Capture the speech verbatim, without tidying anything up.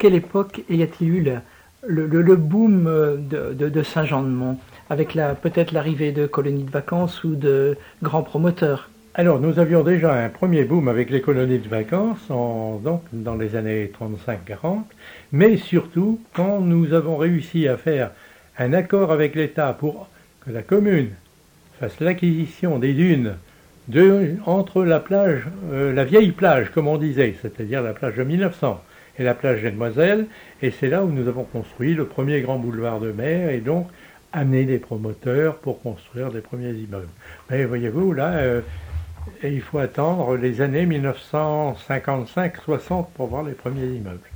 quelle époque y a-t-il eu le, le, le, le boom de, de, de Saint-Jean-de-Mont, avec la, peut-être l'arrivée de colonies de vacances ou de grands promoteurs? Alors, nous avions déjà un premier boom avec les colonies de vacances, en, donc dans les années trente-cinq quarante, mais surtout, quand nous avons réussi à faire un accord avec l'État pour que la commune fasse l'acquisition des dunes de, entre la plage, euh, la vieille plage, comme on disait, c'est-à-dire la plage de mille neuf cents, et la plage des Demoiselles, et c'est là où nous avons construit le premier grand boulevard de mer, et donc amené des promoteurs pour construire des premiers immeubles. Mais voyez-vous, là, euh, il faut attendre les années mille neuf cent cinquante-cinq soixante pour voir les premiers immeubles.